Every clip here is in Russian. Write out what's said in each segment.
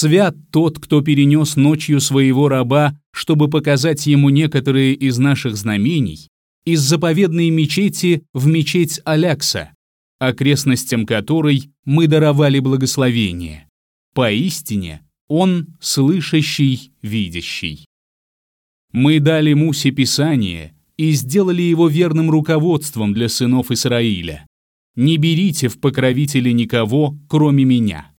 Свят тот, кто перенес ночью своего раба, чтобы показать ему некоторые из наших знамений, из заповедной мечети в мечеть Алякса, окрестностям которой мы даровали благословение. Поистине, он слышащий, видящий. Мы дали Мусе Писание и сделали его верным руководством для сынов Исраиля. Не берите в покровители никого, кроме меня.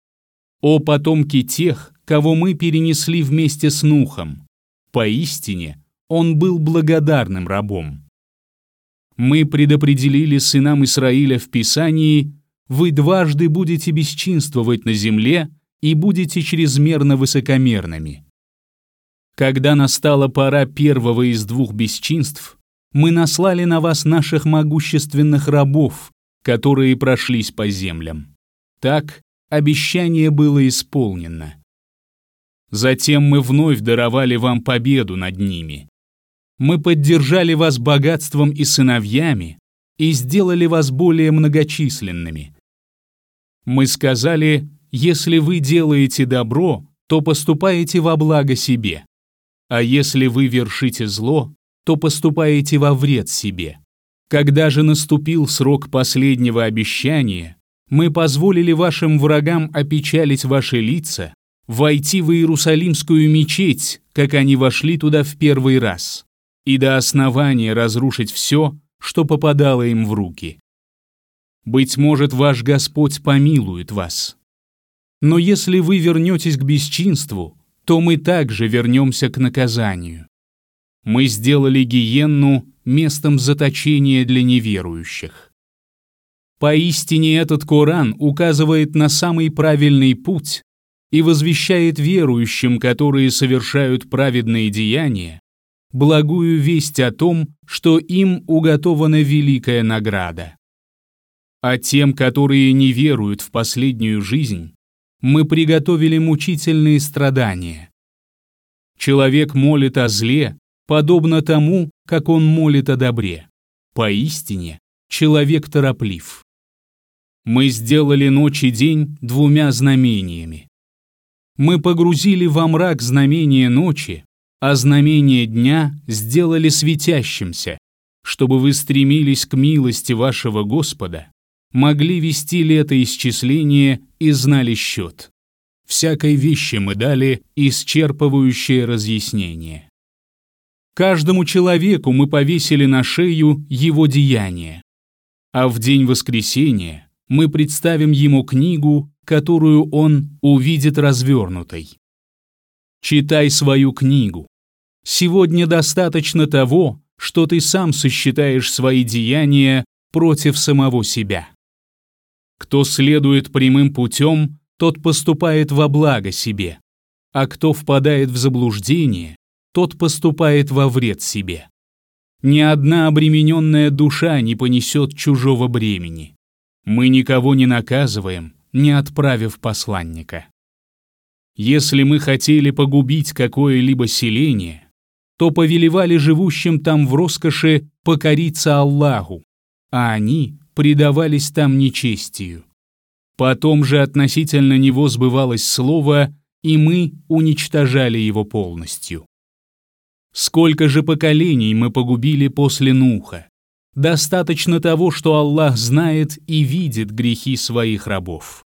О потомки тех, кого мы перенесли вместе с Нухом, поистине, он был благодарным рабом. Мы предопределили сынам Израиля в Писании: вы дважды будете бесчинствовать на земле и будете чрезмерно высокомерными. Когда настала пора первого из двух бесчинств, мы наслали на вас наших могущественных рабов, которые прошлись по землям. Так обещание было исполнено. Затем мы вновь даровали вам победу над ними. Мы поддержали вас богатством и сыновьями и сделали вас более многочисленными. Мы сказали: если вы делаете добро, то поступаете во благо себе, а если вы вершите зло, то поступаете во вред себе. Когда же наступил срок последнего обещания, мы позволили вашим врагам опечалить ваши лица, войти в Иерусалимскую мечеть, как они вошли туда в первый раз, и до основания разрушить все, что попадало им в руки. Быть может, ваш Господь помилует вас. Но если вы вернетесь к бесчинству, то мы также вернемся к наказанию. Мы сделали гиенну местом заточения для неверующих. Поистине этот Коран указывает на самый правильный путь и возвещает верующим, которые совершают праведные деяния, благую весть о том, что им уготована великая награда. А тем, которые не веруют в последнюю жизнь, мы приготовили мучительные страдания. Человек молит о зле, подобно тому, как он молит о добре. Поистине, человек тороплив. Мы сделали ночь и день двумя знамениями. Мы погрузили во мрак знамение ночи, а знамение дня сделали светящимся, чтобы вы стремились к милости вашего Господа, могли вести летоисчисление и знали счет. Всякой вещи мы дали исчерпывающее разъяснение. Каждому человеку мы повесили на шею его деяния, а в день воскресения мы представим ему книгу, которую он увидит развернутой. Читай свою книгу. Сегодня достаточно того, что ты сам сосчитаешь свои деяния против самого себя. Кто следует прямым путем, тот поступает во благо себе, а кто впадает в заблуждение, тот поступает во вред себе. Ни одна обремененная душа не понесет чужого бремени. Мы никого не наказываем, не отправив посланника. Если мы хотели погубить какое-либо селение, то повелевали живущим там в роскоши покориться Аллаху, а они предавались там нечестию. Потом же относительно него сбывалось слово, и мы уничтожали его полностью. Сколько же поколений мы погубили после Нуха? Достаточно того, что Аллах знает и видит грехи своих рабов.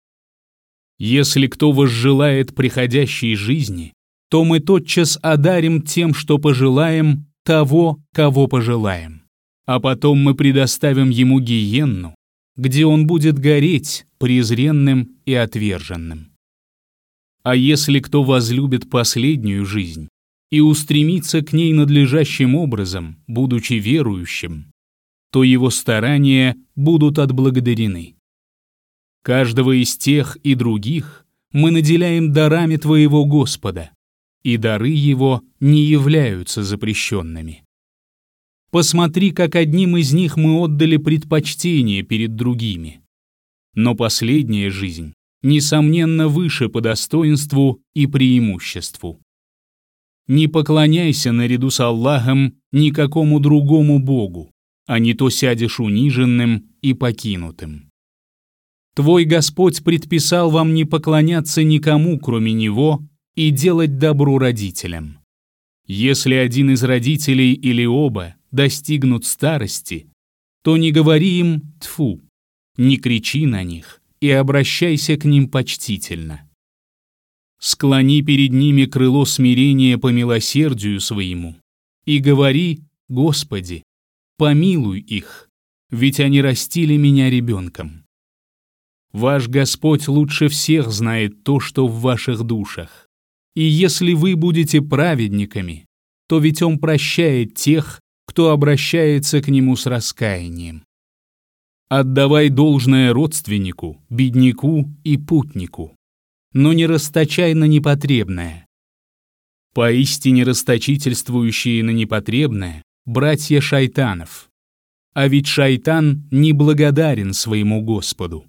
Если кто возжелает приходящей жизни, то мы тотчас одарим тем, что пожелаем, того, кого пожелаем. А потом мы предоставим ему гиенну, где он будет гореть презренным и отверженным. А если кто возлюбит последнюю жизнь и устремится к ней надлежащим образом, будучи верующим, то его старания будут отблагодарены. Каждого из тех и других мы наделяем дарами твоего Господа, и дары его не являются запрещенными. Посмотри, как одним из них мы отдали предпочтение перед другими. Но последняя жизнь, несомненно, выше по достоинству и преимуществу. Не поклоняйся наряду с Аллахом никакому другому Богу, а не то сядешь униженным и покинутым. Твой Господь предписал вам не поклоняться никому, кроме Него, и делать добро родителям. Если один из родителей или оба достигнут старости, то не говори им «тьфу», не кричи на них и обращайся к ним почтительно. Склони перед ними крыло смирения по милосердию своему и говори: «Господи, помилуй их, ведь они растили меня ребенком». Ваш Господь лучше всех знает то, что в ваших душах. И если вы будете праведниками, то ведь Он прощает тех, кто обращается к Нему с раскаянием. Отдавай должное родственнику, бедняку и путнику, но не расточай на непотребное. Поистине расточительствующие на непотребное – братья шайтанов, а ведь шайтан неблагодарен своему Господу.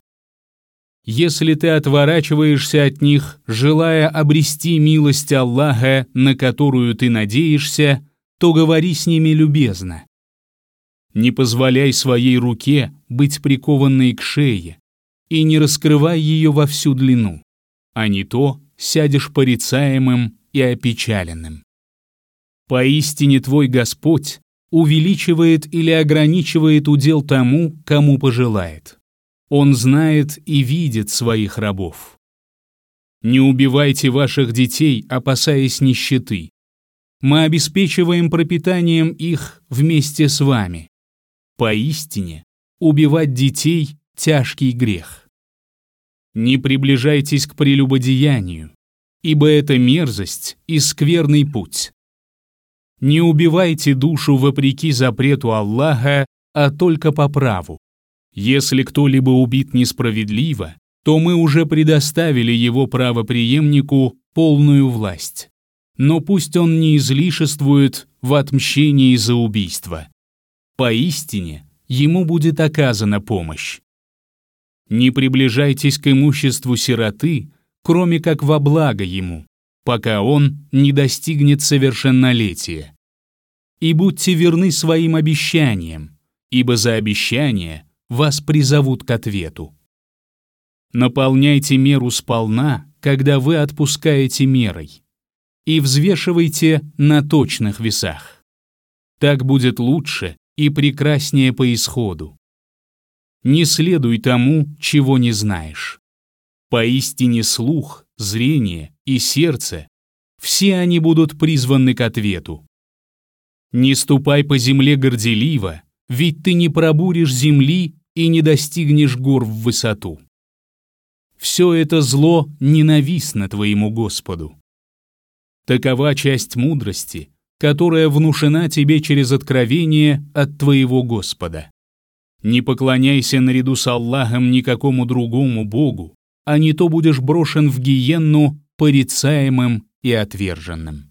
Если ты отворачиваешься от них, желая обрести милость Аллаха, на которую ты надеешься, то говори с ними любезно. Не позволяй своей руке быть прикованной к шее и не раскрывай ее во всю длину, а не то сядешь порицаемым и опечаленным. Поистине твой Господь увеличивает или ограничивает удел тому, кому пожелает. Он знает и видит своих рабов. Не убивайте ваших детей, опасаясь нищеты. Мы обеспечиваем пропитанием их вместе с вами. Поистине, убивать детей – тяжкий грех. Не приближайтесь к прелюбодеянию, ибо это мерзость и скверный путь. Не убивайте душу вопреки запрету Аллаха, а только по праву. Если кто-либо убит несправедливо, то мы уже предоставили его правопреемнику полную власть. Но пусть он не излишествует в отмщении за убийство. Поистине, ему будет оказана помощь. Не приближайтесь к имуществу сироты, кроме как во благо ему, пока он не достигнет совершеннолетия. И будьте верны своим обещаниям, ибо за обещание вас призовут к ответу. Наполняйте меру сполна, когда вы отпускаете мерой, и взвешивайте на точных весах. Так будет лучше и прекраснее по исходу. Не следуй тому, чего не знаешь. Поистине слух, зрение и сердце — все они будут призваны к ответу. Не ступай по земле горделиво, ведь ты не пробуришь земли и не достигнешь гор в высоту. Все это зло ненавистно твоему Господу. Такова часть мудрости, которая внушена тебе через откровение от твоего Господа. Не поклоняйся наряду с Аллахом никакому другому Богу, а не то будешь брошен в гиенну порицаемым и отверженным.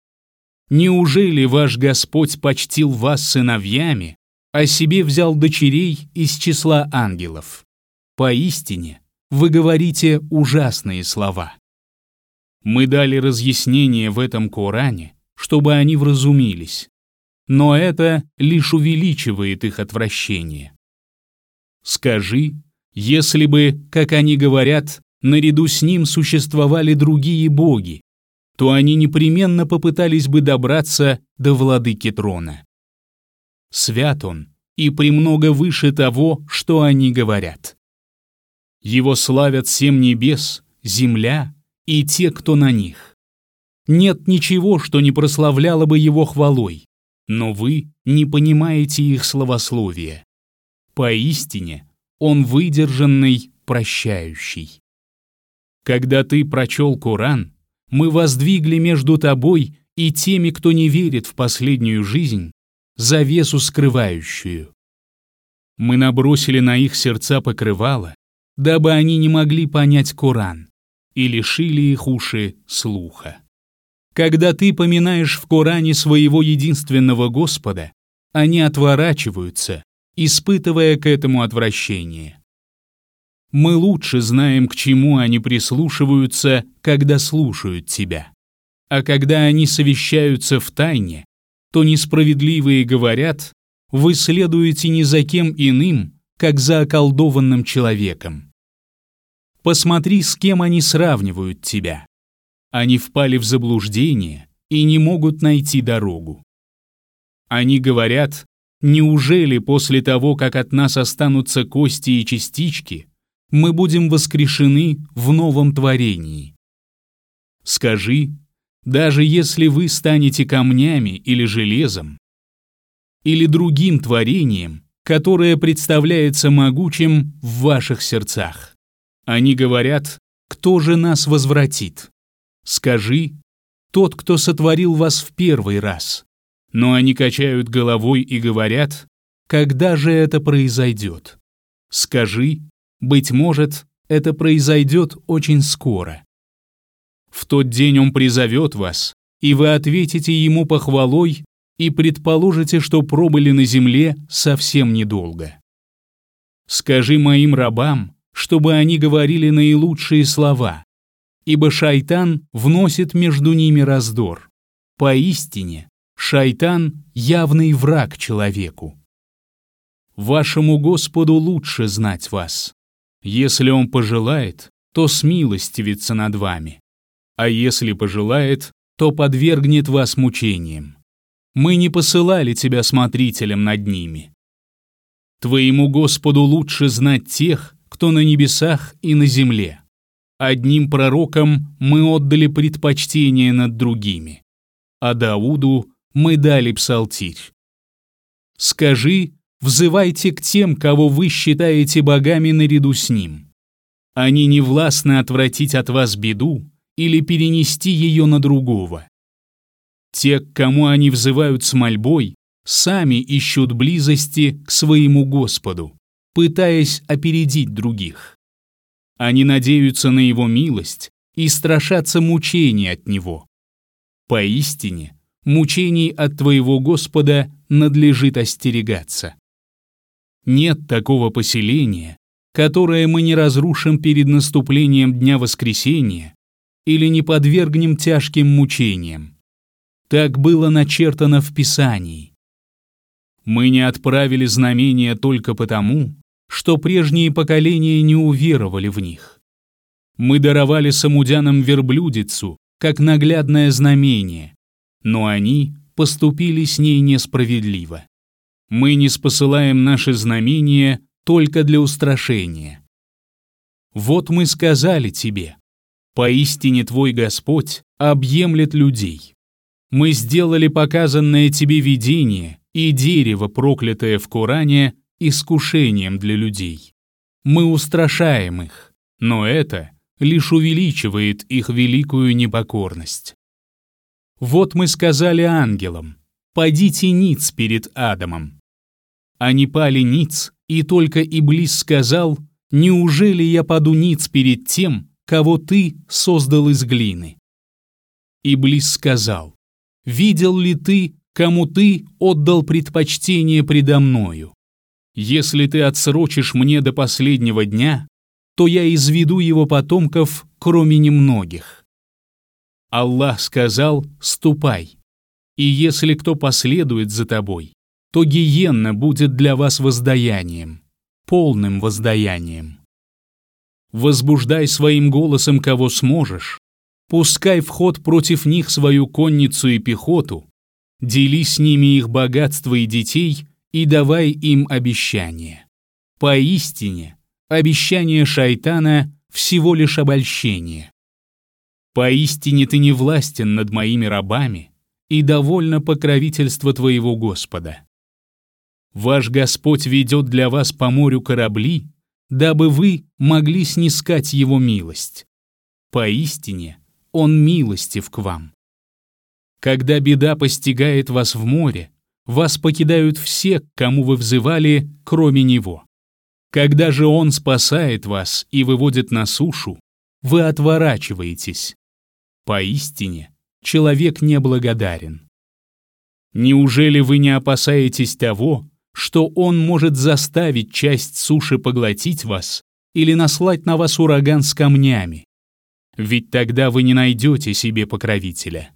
Неужели ваш Господь почтил вас сыновьями, а себе взял дочерей из числа ангелов? Поистине, вы говорите ужасные слова. Мы дали разъяснение в этом Коране, чтобы они вразумились, но это лишь увеличивает их отвращение. Скажи, если бы, как они говорят, наряду с ним существовали другие боги, то они непременно попытались бы добраться до владыки трона. Свят он и премного выше того, что они говорят. Его славят 7 небес, земля и те, кто на них. Нет ничего, что не прославляло бы его хвалой, но вы не понимаете их словословия. Поистине, он выдержанный, прощающий. Когда ты прочел Коран, мы воздвигли между тобой и теми, кто не верит в последнюю жизнь, завесу скрывающую. Мы набросили на их сердца покрывало, дабы они не могли понять Коран, и лишили их уши слуха. Когда ты поминаешь в Коране своего единственного Господа, они отворачиваются, испытывая к этому отвращение. Мы лучше знаем, к чему они прислушиваются, когда слушают тебя. А когда они совещаются в тайне, то несправедливые говорят: вы следуете не за кем иным, как за околдованным человеком. Посмотри, с кем они сравнивают тебя. Они впали в заблуждение и не могут найти дорогу. Они говорят: неужели после того, как от нас останутся кости и частички, мы будем воскрешены в новом творении? Скажи, даже если вы станете камнями или железом, или другим творением, которое представляется могучим в ваших сердцах. Они говорят: кто же нас возвратит? Скажи: тот, кто сотворил вас в первый раз. Но они качают головой и говорят: когда же это произойдет? Скажи: быть может, это произойдет очень скоро. В тот день он призовет вас, и вы ответите ему похвалой и предположите, что пробыли на земле совсем недолго. Скажи моим рабам, чтобы они говорили наилучшие слова, ибо шайтан вносит между ними раздор. Поистине, шайтан — явный враг человеку. Вашему Господу лучше знать вас. Если Он пожелает, то смилостивится над вами, а если пожелает, то подвергнет вас мучениям. Мы не посылали тебя смотрителем над ними. Твоему Господу лучше знать тех, кто на небесах и на земле. Одним пророкам мы отдали предпочтение над другими, а Дауду мы дали псалтирь. Скажи: взывайте к тем, кого вы считаете богами наряду с ним. Они не властны отвратить от вас беду или перенести ее на другого. Те, к кому они взывают с мольбой, сами ищут близости к своему Господу, пытаясь опередить других. Они надеются на Его милость и страшатся мучений от Него. Поистине, мучений от твоего Господа надлежит остерегаться. Нет такого поселения, которое мы не разрушим перед наступлением Дня Воскресения или не подвергнем тяжким мучениям. Так было начертано в Писании. Мы не отправили знамения только потому, что прежние поколения не уверовали в них. Мы даровали самудянам верблюдицу, как наглядное знамение, но они поступили с ней несправедливо. Мы не спосылаем наши знамения только для устрашения. Вот мы сказали тебе: поистине твой Господь объемлет людей. Мы сделали показанное тебе видение и дерево, проклятое в Коране, искушением для людей. Мы устрашаем их, но это лишь увеличивает их великую непокорность. Вот мы сказали ангелам: падите ниц перед Адамом. Они пали ниц, и только Иблис сказал: неужели я паду ниц перед тем, кого ты создал из глины? Иблис сказал: видел ли ты, кому ты отдал предпочтение предо мною? Если ты отсрочишь мне до последнего дня, то я изведу его потомков, кроме немногих. Аллах сказал: ступай, и если кто последует за тобой, то гиенна будет для вас воздаянием, полным воздаянием. Возбуждай своим голосом кого сможешь, пускай в ход против них свою конницу и пехоту, дели с ними их богатство и детей и давай им обещание. Поистине, обещание шайтана всего лишь обольщение. Поистине ты не властен над моими рабами, и довольно покровительство твоего Господа. Ваш Господь ведет для вас по морю корабли, дабы вы могли снискать Его милость. Поистине, Он милостив к вам. Когда беда постигает вас в море, вас покидают все, к кому вы взывали, кроме Него. Когда же Он спасает вас и выводит на сушу, вы отворачиваетесь. Поистине, человек неблагодарен. Неужели вы не опасаетесь того, что Он может заставить часть суши поглотить вас или наслать на вас ураган с камнями? Ведь тогда вы не найдете себе покровителя.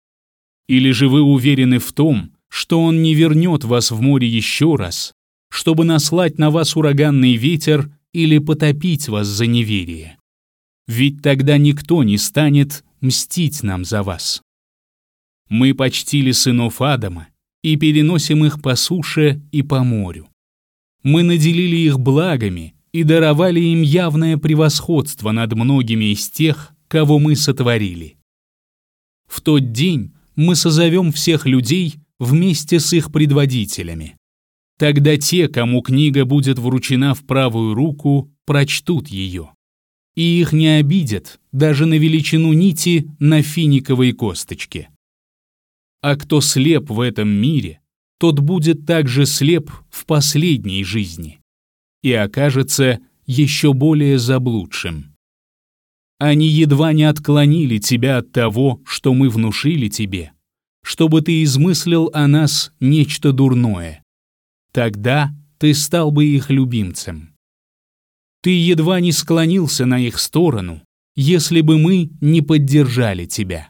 Или же вы уверены в том, что Он не вернет вас в море еще раз, чтобы наслать на вас ураганный ветер или потопить вас за неверие? ведь тогда никто не станет мстить нам за вас. Мы почтили сынов Адама и переносим их по суше и по морю. Мы наделили их благами и даровали им явное превосходство над многими из тех, кого мы сотворили. В тот день мы созовем всех людей вместе с их предводителями. Тогда те, кому книга будет вручена в правую руку, прочтут ее. И их не обидят даже на величину нити на финиковой косточке. А кто слеп в этом мире, тот будет также слеп в последней жизни и окажется еще более заблудшим. Они едва не отклонили тебя от того, что мы внушили тебе, чтобы ты измыслил о нас нечто дурное. Тогда ты стал бы их любимцем. Ты едва не склонился на их сторону, если бы мы не поддержали тебя.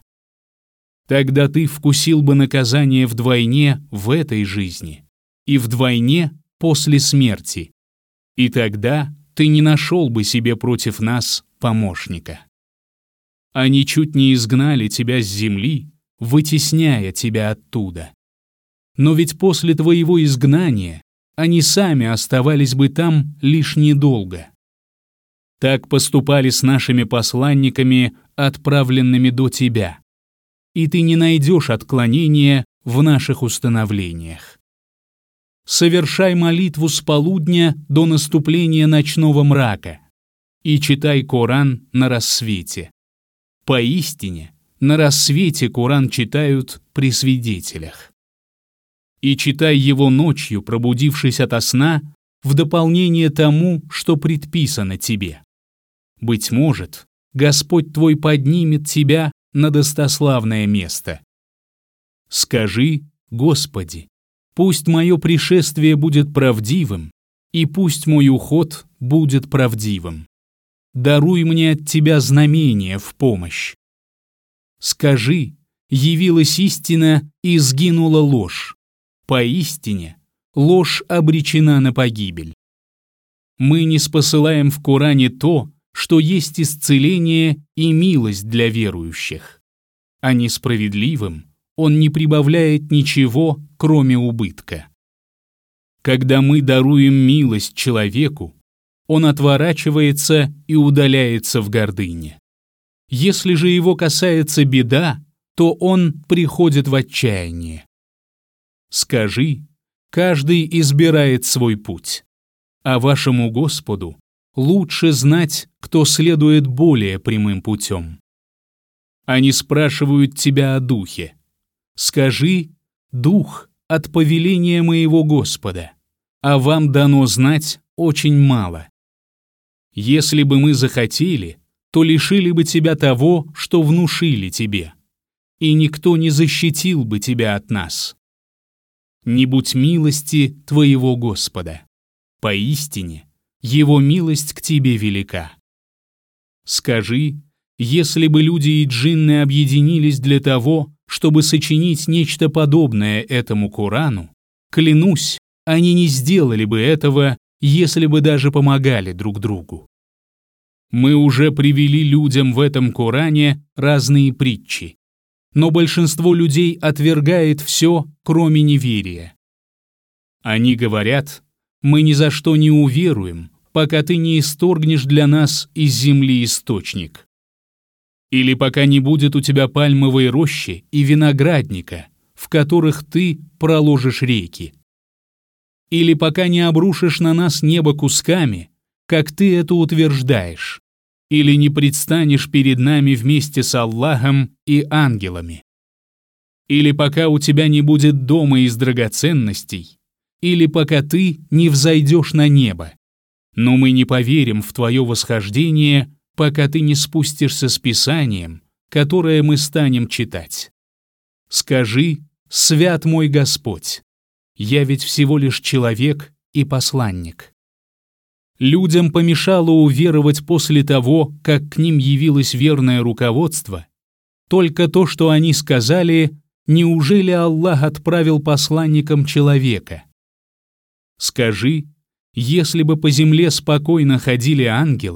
Тогда ты вкусил бы наказание вдвойне в этой жизни и вдвойне после смерти, и тогда ты не нашел бы себе против нас помощника. Они чуть не изгнали тебя с земли, вытесняя тебя оттуда. Но ведь после твоего изгнания они сами оставались бы там лишь недолго. Так поступали с нашими посланниками, отправленными до тебя, и ты не найдешь отклонения в наших установлениях. Совершай молитву с полудня до наступления ночного мрака и читай Коран на рассвете. Поистине, на рассвете Коран читают при свидетелях. И читай его ночью, пробудившись ото сна, в дополнение тому, что предписано тебе. Быть может, Господь твой поднимет тебя на достославное место. Скажи: Господи, пусть мое пришествие будет правдивым, и пусть мой уход будет правдивым. Даруй мне от Тебя знамение в помощь. Скажи: явилась истина и сгинула ложь. Поистине, ложь обречена на погибель. Мы не спосылаем в Коране то, что есть исцеление и милость для верующих, а несправедливым он не прибавляет ничего, кроме убытка. Когда мы даруем милость человеку, он отворачивается и удаляется в гордыне. Если же его касается беда, то он приходит в отчаяние. Скажи: каждый избирает свой путь, а вашему Господу лучше знать, кто следует более прямым путем. Они спрашивают тебя о духе. Скажи: дух от повеления моего Господа, а вам дано знать очень мало. Если бы мы захотели, то лишили бы тебя того, что внушили тебе, и никто не защитил бы тебя от нас. Не будь милости твоего Господа. Поистине, Его милость к тебе велика. Скажи: если бы люди и джинны объединились для того, чтобы сочинить нечто подобное этому Корану, клянусь, они не сделали бы этого, если бы даже помогали друг другу. Мы уже привели людям в этом Коране разные притчи, но большинство людей отвергает все, кроме неверия. Они говорят: мы ни за что не уверуем, пока ты не исторгнешь для нас из земли источник. Или пока не будет у тебя пальмовой рощи и виноградника, в которых ты проложишь реки. Или пока не обрушишь на нас небо кусками, как ты это утверждаешь, или не предстанешь перед нами вместе с Аллахом и ангелами. Или пока у тебя не будет дома из драгоценностей, или пока ты не взойдешь на небо. Но мы не поверим в твое восхождение, пока ты не спустишься с Писанием, которое мы станем читать. Скажи: свят мой Господь, я ведь всего лишь человек и посланник. Людям помешало уверовать после того, как к ним явилось верное руководство, только то, что они сказали: неужели Аллах отправил посланником человека? Скажи: если бы по земле спокойно ходили ангелы,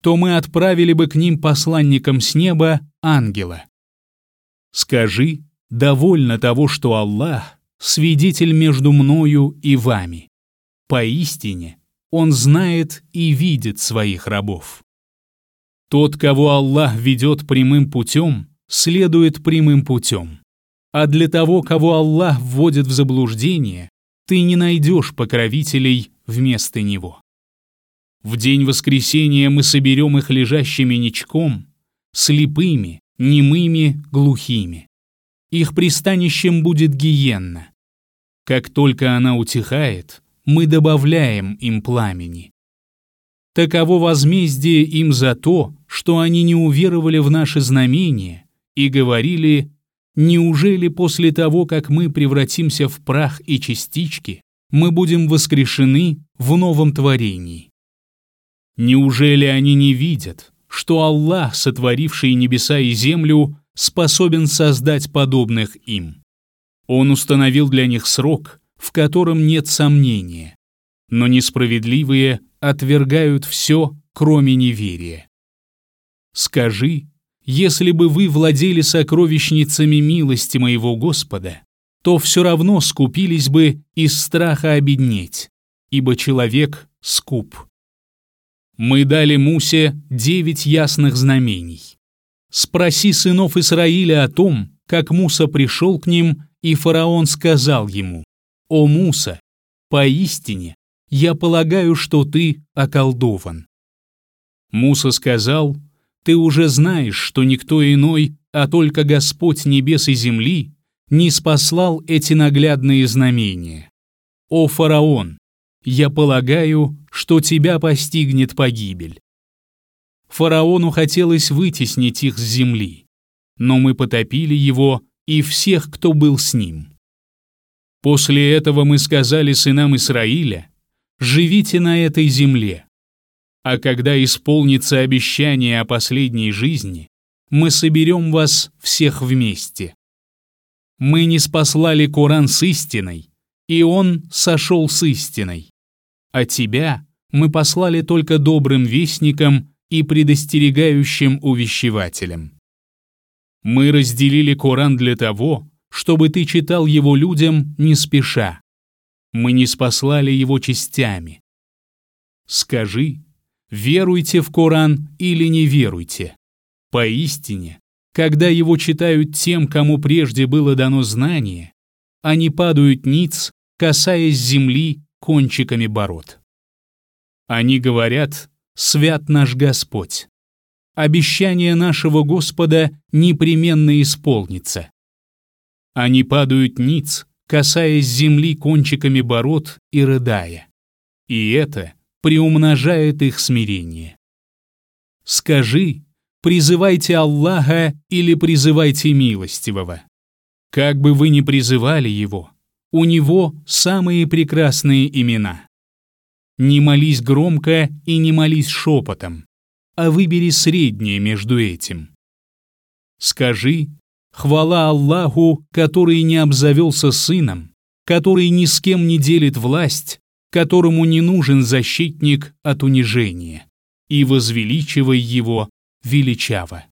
то мы отправили бы к ним посланником с неба ангела. Скажи, довольно того, что Аллах — свидетель между мною и вами. Поистине, Он знает и видит своих рабов. Тот, кого Аллах ведет прямым путем, следует прямым путем. А для того, кого Аллах вводит в заблуждение, ты не найдешь покровителей вместо Него. В день воскресения мы соберем их лежащими ничком, слепыми, немыми, глухими. Их пристанищем будет гиенна. Как только она утихает, мы добавляем им пламени. Таково возмездие им за то, что они не уверовали в наши знамения и говорили: неужели после того, как мы превратимся в прах и частички, мы будем воскрешены в новом творении? Неужели они не видят, что Аллах, сотворивший небеса и землю, способен создать подобных им? Он установил для них срок, в котором нет сомнения, но несправедливые отвергают все, кроме неверия. Скажи, если бы вы владели сокровищницами милости моего Господа, то все равно скупились бы из страха обеднеть, ибо человек скуп. Мы дали Мусе 9 ясных знамений. Спроси сынов Исраиля о том, как Муса пришел к ним, и фараон сказал ему: «О Муса, поистине, я полагаю, что ты околдован». Муса сказал: «Ты уже знаешь, что никто иной, а только Господь небес и земли, не спаслал эти наглядные знамения. О фараон, я полагаю, что тебя постигнет погибель». Фараону хотелось вытеснить их с земли, но мы потопили его и всех, кто был с ним. После этого мы сказали сынам Исраиля: «Живите на этой земле». А когда исполнится обещание о последней жизни, мы соберем вас всех вместе. Мы не спаслали Коран с истиной, и он сошел с истиной. А тебя мы послали только добрым вестником и предостерегающим увещевателем. Мы разделили Коран для того, чтобы ты читал его людям не спеша. Мы не спаслали его частями. Скажи, веруйте в Коран или не веруйте. Поистине, когда его читают тем, кому прежде было дано знание, они падают ниц, касаясь земли кончиками бород. Они говорят: «Свят наш Господь». Обещание нашего Господа непременно исполнится. Они падают ниц, касаясь земли кончиками бород и рыдая. И это приумножает их смирение. Скажи, призывайте Аллаха или призывайте милостивого. Как бы вы ни призывали его, у него самые прекрасные имена. Не молись громко и не молись шепотом, а выбери среднее между этим. Скажи: хвала Аллаху, который не обзавелся сыном, который ни с кем не делит власть, которому не нужен защитник от унижения, и возвеличивай его величаво.